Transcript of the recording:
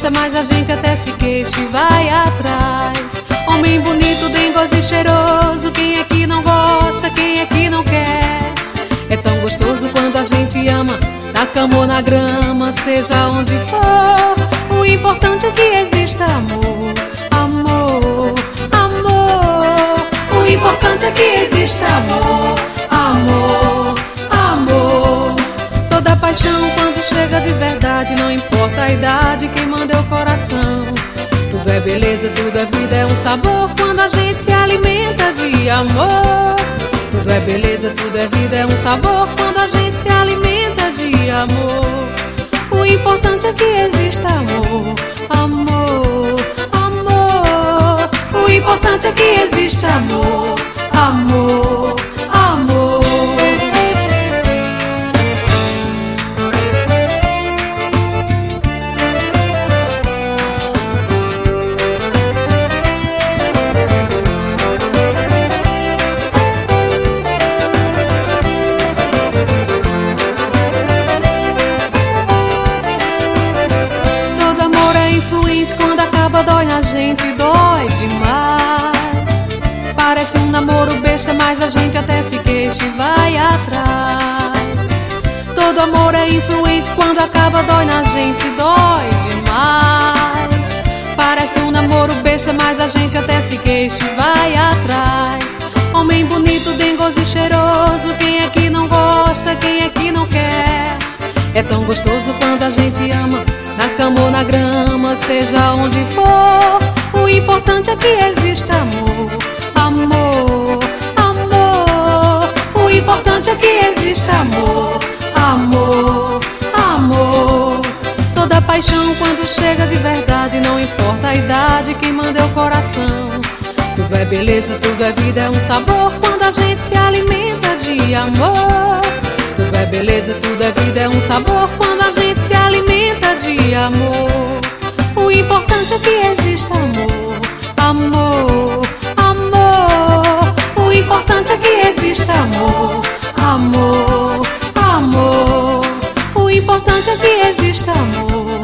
besta, mas a gente até se queixa e vai atrás. Homem bonito, dengoso e cheiroso, quem é que não gosta, quem é que não quer? É tão gostoso quando a gente ama, na cama ou na grama, seja onde for. O importante é que exista amor, amor, amor. O importante é que exista amor, amor, amor. Toda paixão quando chega de verdade, não importa a idade, quem manda é o coração. Tudo é beleza, tudo é vida, é um sabor quando a gente se alimenta de amor. Tudo é beleza, tudo é vida, é um sabor quando a gente se alimenta de amor. O importante é que exista amor, amor, amor. O importante é que exista amor, amor, amor. Dói na gente, dói demais. Parece um namoro besta, mas a gente até se queixa e vai atrás. Todo amor é influente, quando acaba dói na gente, dói demais. Parece um namoro besta, mas a gente até se queixa e vai atrás. Homem bonito, dengoso e cheiroso, quem é que não gosta, quem é que não quer? É tão gostoso quando a gente ama, na cama ou na grama, seja onde for. O importante é que exista amor, amor, amor. O importante é que exista amor, amor, amor. Toda paixão quando chega de verdade, não importa a idade, quem manda é o coração. Tudo é beleza, tudo é vida, é um sabor quando a gente se alimenta de amor. Tudo é beleza, tudo é vida, é um sabor quando a gente se alimenta de amor. O importante é que exista amor, amor, amor. O importante é que exista amor, amor, amor. O importante é que exista amor.